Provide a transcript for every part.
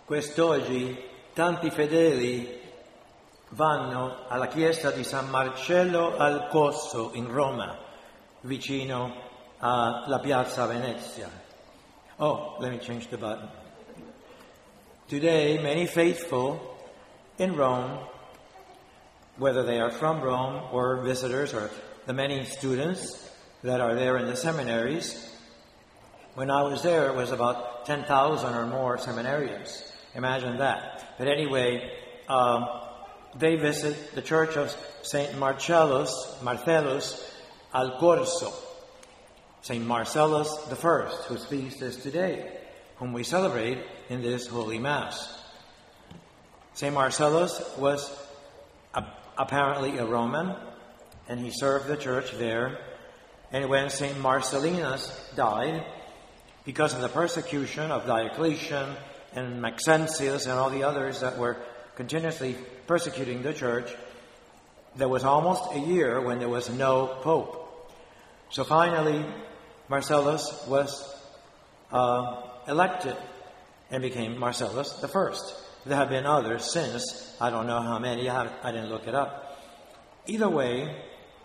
Quest'oggi tanti fedeli vanno alla chiesa di San Marcello al Corso in Roma, vicino alla Piazza Venezia. Oh, let me change the button. Today, many faithful in Rome, whether they are from Rome or visitors or the many students that are there in the seminaries, when I was there, it was about 10,000 or more seminarians. Imagine that. But anyway, they visit the church of St. Marcellus al Corso, St. Marcellus the First, whose feast is today, whom we celebrate in this Holy Mass. St. Marcellus was apparently a Roman, and he served the church there. And when St. Marcellinus died, because of the persecution of Diocletian and Maxentius and all the others that were continuously persecuting the church, there was almost a year when there was no pope. So finally, Marcellus was elected and became Marcellus the First. There have been others since. I don't know how many. I didn't look it up. Either way,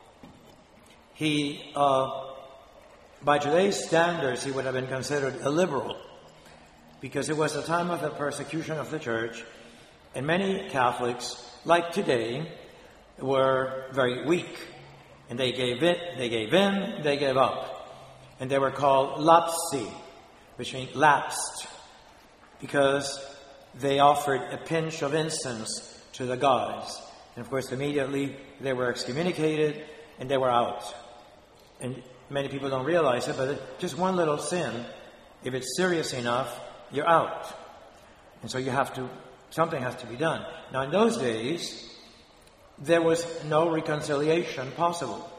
he, by today's standards, he would have been considered a liberal, because it was the time of the persecution of the church, and many Catholics, like today, were very weak, and they gave up. And they were called lapsi, which means lapsed, because they offered a pinch of incense to the gods. And of course, immediately they were excommunicated and they were out. And many people don't realize it, but just one little sin, if it's serious enough, you're out. And so something has to be done. Now, in those days, there was no reconciliation possible.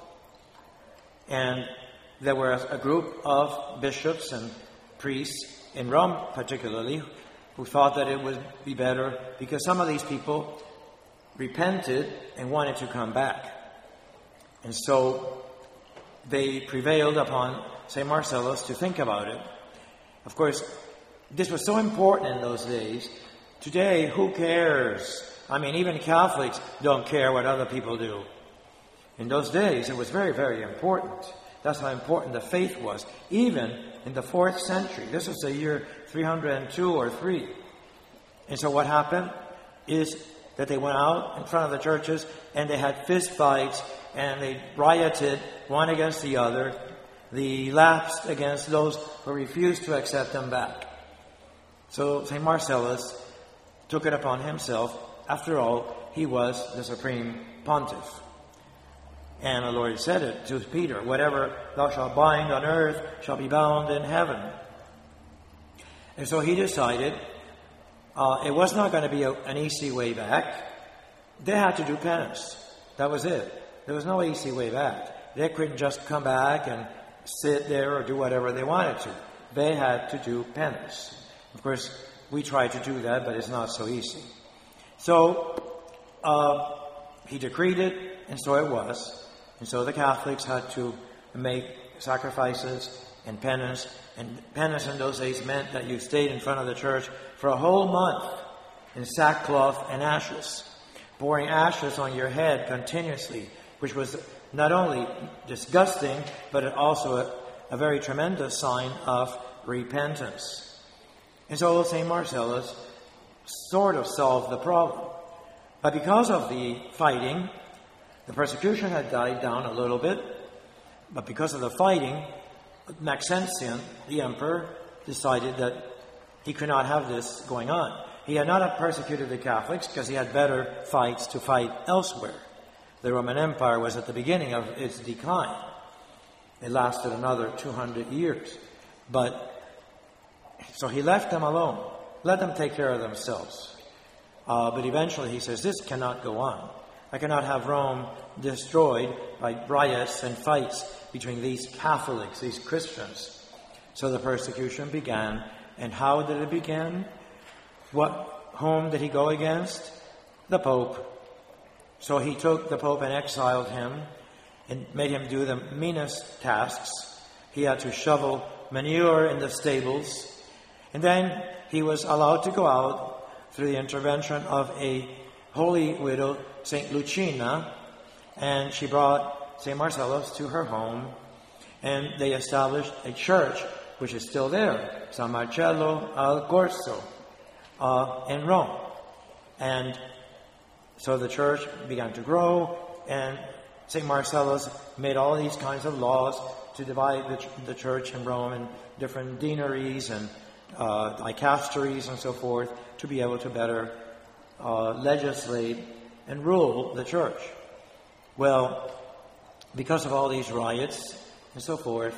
And there were a group of bishops and priests, in Rome particularly, who thought that it would be better because some of these people repented and wanted to come back. And so they prevailed upon St. Marcellus to think about it. Of course, this was so important in those days. Today, who cares? I mean, even Catholics don't care what other people do. In those days, it was very, very important. That's how important the faith was, even in the 4th century. This was the year 302 or 3. And so what happened is that they went out in front of the churches and they had fist fights and they rioted one against the other. They lapsed against those who refused to accept them back. So St. Marcellus took it upon himself. After all, he was the supreme pontiff. And the Lord said it to Peter, whatever thou shalt bind on earth shall be bound in heaven. And so he decided it was not going to be an easy way back. They had to do penance. That was it. There was no easy way back. They couldn't just come back and sit there or do whatever they wanted to. They had to do penance. Of course, we try to do that, but it's not so easy. So he decreed it, and so it was. And so the Catholics had to make sacrifices and penance. And penance in those days meant that you stayed in front of the church for a whole month in sackcloth and ashes, pouring ashes on your head continuously, which was not only disgusting, but also a very tremendous sign of repentance. And so St. Marcellus sort of solved the problem. But because of the fighting, the persecution had died down a little bit, but because of the fighting, Maxentius, the emperor, decided that he could not have this going on. He had not persecuted the Catholics because he had better fights to fight elsewhere. The Roman Empire was at the beginning of its decline. It lasted another 200 years. So he left them alone. Let them take care of themselves. But eventually he says, this cannot go on. I cannot have Rome destroyed by riots and fights between these Catholics, these Christians. So the persecution began. And how did it begin? Whom did he go against? The Pope. So he took the Pope and exiled him and made him do the meanest tasks. He had to shovel manure in the stables. And then he was allowed to go out through the intervention of a holy widow, St. Lucina, and she brought St. Marcellus to her home, and they established a church which is still there, San Marcello al Corso, in Rome. And so the church began to grow, and St. Marcellus made all these kinds of laws to divide the church in Rome in different deaneries and dicasteries and so forth, to be able to better legislate and rule the church. Well, because of all these riots and so forth,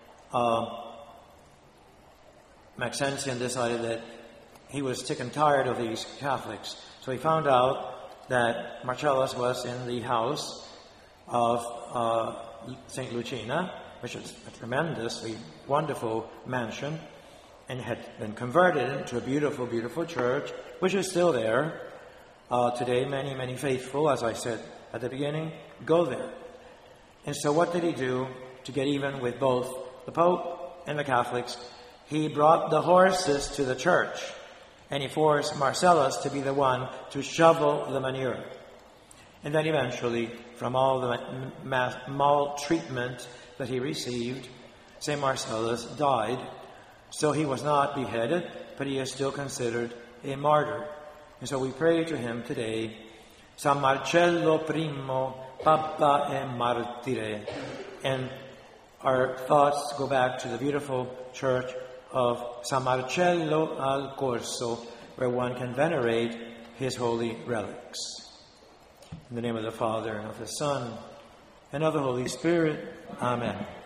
Maxentian decided that he was sick and tired of these Catholics. So he found out that Marcellus was in the house of St. Lucina, which is a tremendously wonderful mansion, and had been converted into a beautiful, beautiful church, which is still there. Today, many, many faithful, as I said at the beginning, go there. And so what did he do to get even with both the Pope and the Catholics? He brought the horses to the church, and he forced Marcellus to be the one to shovel the manure. And then eventually, from all the maltreatment that he received, St. Marcellus died. So he was not beheaded, but he is still considered a martyr. And so we pray to him today, San Marcello Primo, Papa e Martire. And our thoughts go back to the beautiful church of San Marcello al Corso, where one can venerate his holy relics. In the name of the Father, and of the Son, and of the Holy Spirit. Amen.